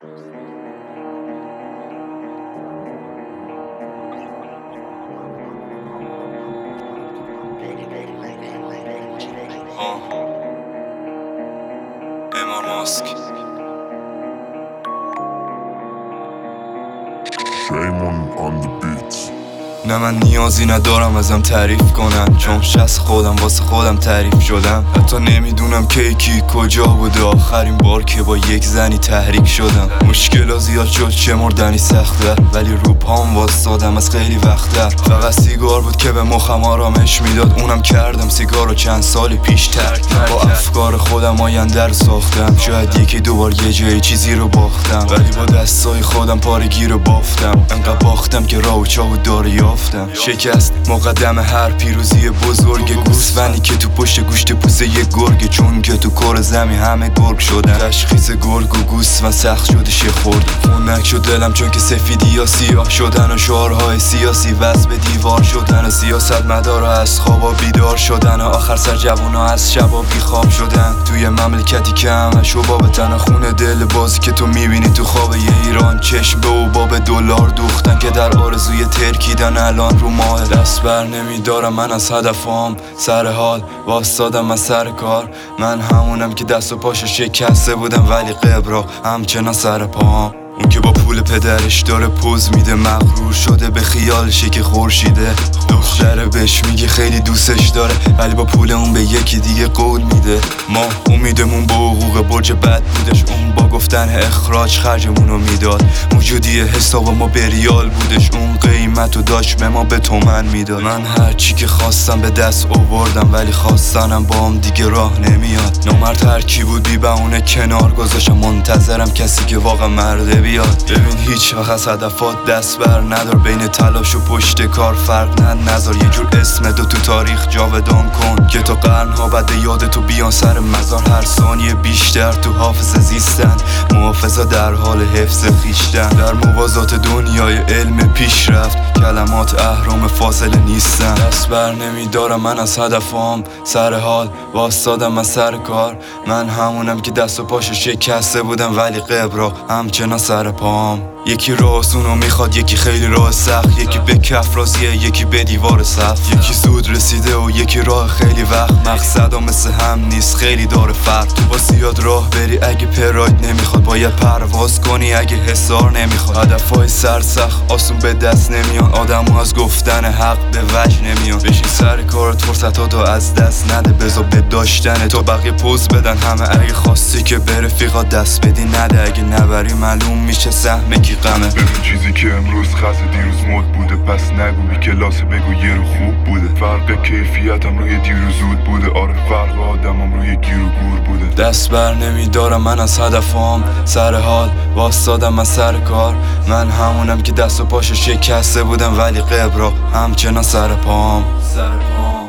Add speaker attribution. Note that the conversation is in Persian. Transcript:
Speaker 1: امار ماسک
Speaker 2: Shaymon on the beats.
Speaker 1: نه من نیازی ندارم ازم تعریف کنن، چون شخص خودم واسه خودم تعریف شدم. حتی نمیدونم کی کجا بوده آخرین بار که با یک زنی تحریک شدم. مشکل زیاد شد چه مردنی سخته، ولی رو پام واسادم از خیلی وقته. فقط سیگار بود که به مخم آرامش میداد، اونم کردم سیگارو چند سال پیشتر. با افکار خودم آینده رو ساختم، شاید یکی دوبار یه جای چیزی رو باختم، ولی با دستای خودم پارگی رو بافتم. انقدر باختم که راه و چاه و داره یافتم. شکست مقدم هر پیروزی بزرگ، گوسفندی که تو پشت گوشت پوسه یه گرگه، چون که تو کار زمین همه گرگ شدن. تشخیص گرگ و گوسفند سخت شده شه خورد. خونک شد دلم چون که سفیدی یا سیاه شدن، و شعارهای سیاسی وصل به دیوار شدن، و سیاست مدارا از خوابا بیدار شدن، و آخر سر جوونا از شبا بیخواب شدن. توی مملکتی که همه شباب تنها خونه دل بازی که تو میبینی تو خواب یه ایران، چشم به او باب دلار دوختن که در آرزوی ترکیدن الان رو ماه. دست بر نمیدارم من از هدفام، سر حال واسادم از سر کار. من همونم که دست و پاشو شکسته بودم، ولی قبرا همچنان سر پام. اون که با پول پدرش داره پوز میده، مغرور شده به خیالشه که خورشیده. دختره بهش میگه خیلی دوستش داره، ولی با پول اون به یکی دیگه قول میده. ما امیدمون با حقوق برج بد بودش، اون با گفتن اخراج خرجمونو میداد. موجودی حساب ما به ریال بودش، اون قیمتو داشت به ما به تومن میداد. من هرچی که خواستم به دست آوردم، ولی خواستنم با هم دیگه راه نمیاد. نامرد هرکی بود بی بهونه کنار گذاشتم، منتظرم کسی که واقعا مرده بیاد. ببین هیچ وقت از هدفات دست بر ندار، بین تلاش و پشت کار فرق نذار. یه جور اسمتو تو تاریخ جاودان کن که تا قرنها بعد یاد تو بیان سر مزار. هر ثانیه بیشتر تو حافظه زیستن، محافظا در حال حفظ خیشتن. در موازات دنیای علم پیشرفت، کلمات اهرام فاصله نیستن. دست بر نمیدارم من از هدفام، سر حال واسادم از سر کار. من همونم که دست و پاشو شکسته بودم، ولی قبرا همچنان سر پام. یکی راه آسونو میخواد، یکی خیلی راه سخت، یکی به کف راضیه، یکی به دیوار صف. یکی زود رسیده و یکی راه خیلی وقت. مقصدا مثل هم نیست، خیلی داره فرق. تو با زیاد راه بری اگه پراید نمیخواد، باید پرواز کنی اگه حصار نمیخواد. هدفهای سرسخت آسون به دست نمیان، آدمو از گفتن حق به وجه نمیان. بشین سر کارت، فرصتاتو از دست نده، بذار به داشتن تو بقیه پوز بدن همه. اگه خواستی که به رفیقا دست بدی نده، اگه نبری معلوم میشه سهم کی غمه.
Speaker 2: ببین چیزی که امروز خاص دیروز مد بوده، پس نگو بی کلاس بگو یه رو خوب بوده. فرق کیفیتم روی دیر و زود بوده، آره فرق آدمم روی گیر و گور بوده.
Speaker 1: دست بر نمیدارم من از هدفام، سر حال واسادم از سر کار. من همونم که دست و پاشو شکسته بودم، ولی قبرا همچنان سر پام.